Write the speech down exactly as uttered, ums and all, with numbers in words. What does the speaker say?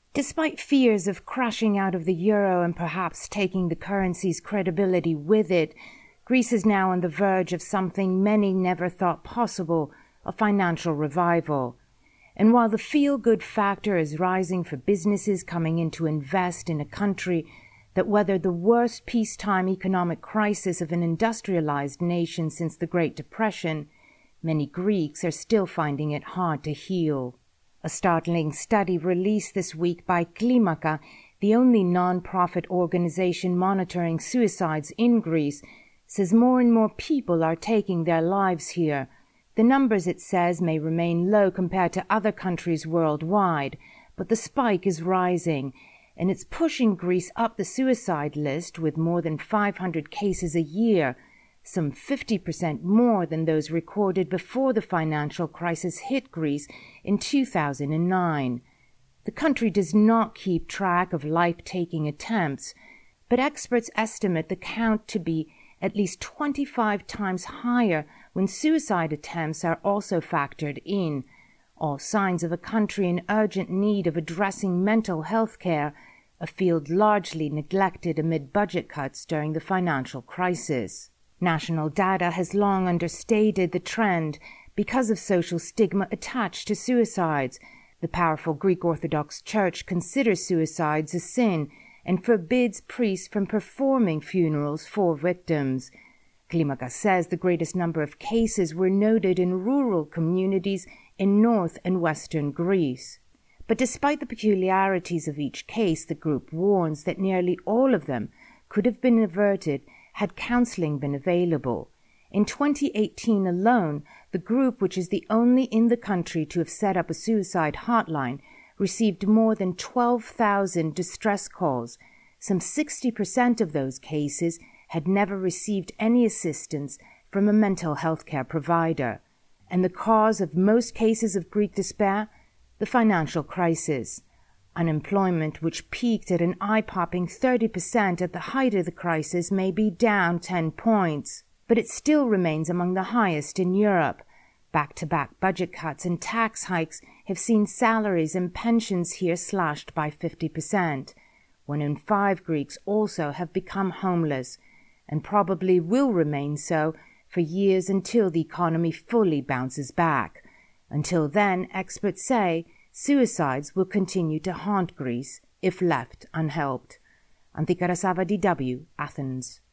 Despite fears of crashing out of the euro and perhaps taking the currency's credibility with it, Greece is now on the verge of something many never thought possible, a financial revival. And while the feel-good factor is rising for businesses coming in to invest in a country that weathered the worst peacetime economic crisis of an industrialized nation since the Great Depression, many Greeks are still finding it hard to heal. A startling study released this week by Klimaka, the only non-profit organization monitoring suicides in Greece, says more and more people are taking their lives here. The numbers, it says, may remain low compared to other countries worldwide, but the spike is rising, and it's pushing Greece up the suicide list with more than five hundred cases a year, some fifty percent more than those recorded before the financial crisis hit Greece in two thousand nine. The country does not keep track of life-taking attempts, but experts estimate the count to be at least twenty-five times higher when suicide attempts are also factored in, all signs of a country in urgent need of addressing mental health care, a field largely neglected amid budget cuts during the financial crisis. National data has long understated the trend because of social stigma attached to suicides. The powerful Greek Orthodox Church considers suicides a sin and forbids priests from performing funerals for victims. Klimaka says the greatest number of cases were noted in rural communities in north and western Greece. But despite the peculiarities of each case, the group warns that nearly all of them could have been averted had counseling been available. In twenty eighteen alone, the group, which is the only in the country to have set up a suicide hotline, received more than twelve thousand distress calls. Some sixty percent of those cases had never received any assistance from a mental health care provider. And the cause of most cases of Greek despair? The financial crisis. Unemployment, which peaked at an eye-popping thirty percent at the height of the crisis, may be down ten points, but it still remains among the highest in Europe. Back-to-back budget cuts and tax hikes have seen salaries and pensions here slashed by fifty percent. One in five Greeks also have become homeless, and probably will remain so for years until the economy fully bounces back. Until then, experts say, suicides will continue to haunt Greece if left unhelped. Antika Rasava, D W, Athens.